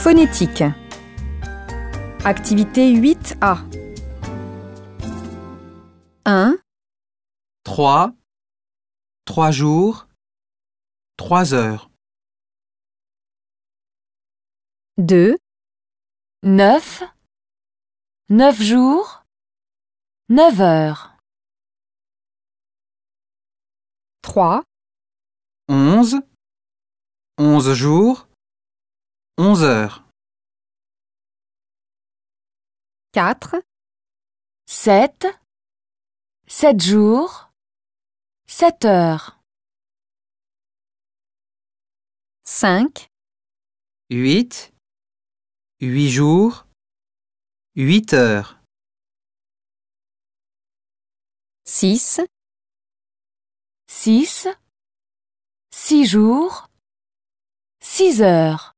Phonétique. Activité 8A. 1, 3, 3 jours, 3 heures. 2, 9, 9 jours, 9 heures. 3, 11, 11 jours, 11 heures. 4, 7, 7 jours, 7 heures. 5, 8, 8 jours, 8 heures. 6, 6, 6 jours, 6 heures.